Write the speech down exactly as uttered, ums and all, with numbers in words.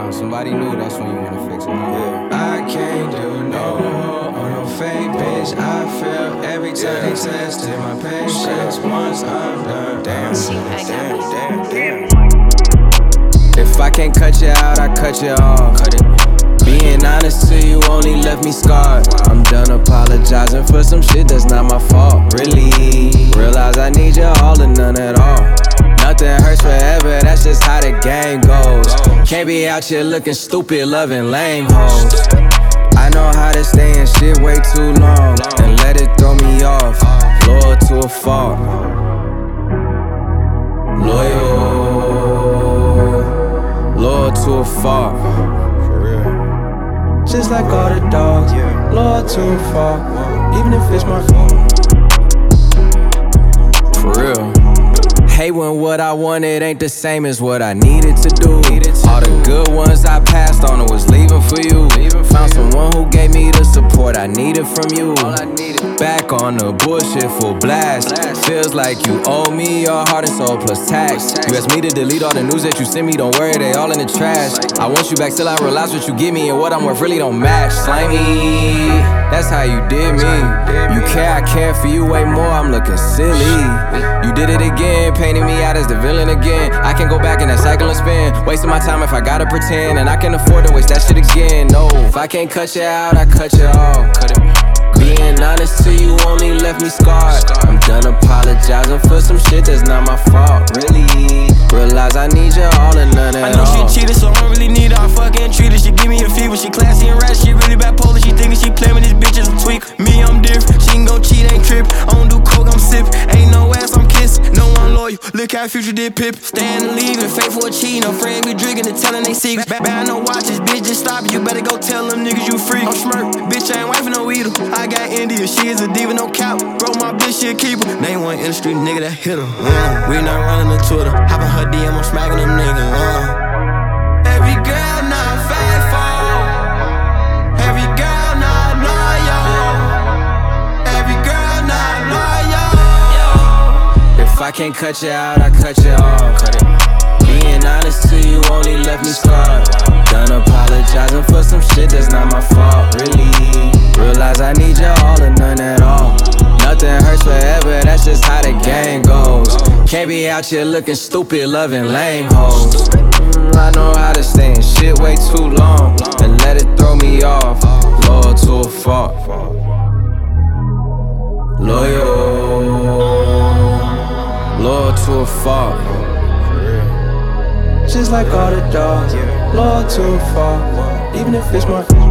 When somebody new, that's when you wanna fix it. Yeah. I can't do no more on no fake bitch. I feel every time yeah. they tested my patience. Once I'm done, damn, damn, damn, damn. If I can't cut you out, I cut you off. Cut it. Being honest to you only left me scarred. I'm done apologizing for some shit that's not my fault. Really, realize I need you all and none at all. Nothing hurts forever, that's just how the game goes. Can't be out here looking stupid, loving lame hoes. I know how to stay in shit way too long and let it throw me off. Loyal to a fault. Loyal, loyal to a fault. Just like all the dogs, yeah. Loyal to a fault, even if it's my fault. For real. Hate when what I wanted ain't the same as what I needed to do. All the good ones I passed on was leaving for you. Found someone who gave me the support I needed from you. Back on the bullshit full blast. Feels like you owe me your heart and soul plus tax. You asked me to delete all the news that you sent me. Don't worry, they all in the trash. I want you back till I realize what you give me and what I'm worth really don't match. Slimy, that's how you did me. You care, I care for you way more. I'm looking silly. You did it again, painting me out as the villain again. I can go back in that cycle and spin, wasting my time if I gotta pretend, and I can afford to waste that shit again. No, if I can't cut you out, I cut you off. Cut it. Being honest to you only left me scarred. I'm done apologizing for some shit that's not my fault. Really, realize I need you all and none at all. I know she cheated, so I don't really need her. I fucking treat her. She give me a fever. She classy and rad. She really bipolar. She thinking she playing with this bitch is a tweak. Me, I'm different. She can go cheat, ain't trip. I don't do coke, I'm sip. Ain't no ass, I'm kissing. No one loyal. Look how Future did Pip. Staying and leaving, faithful or cheating. No friend be drinking and telling they secrets. Bad, bad no watches, bitch just stop it. You better go tell them niggas you free. I'm smirk, bitch I ain't wife no eater. I got India, she is a diva, no cap. Bro, my bitch, she a keeper. Name one industry nigga that hit her. Uh, we not running the Twitter. Hopping her D M, I'm smacking them niggas. Uh. Every girl not faithful. Every girl not loyal. Every girl not loyal. If I can't cut you out, I cut you off. Cut it. Being honest to you only left me scarred. Done apologizing for some shit that's not my fault. Really, realize I need you all and none at all. Nothing hurts forever, that's just how the game goes. Can't be out here looking stupid, loving lame hoes. mm, I know how to stay in shit way too long and let it throw me off. Loyal to a fault. Loyal, loyal to a fault. Just like all the dogs, loyal to a fault, even if it's my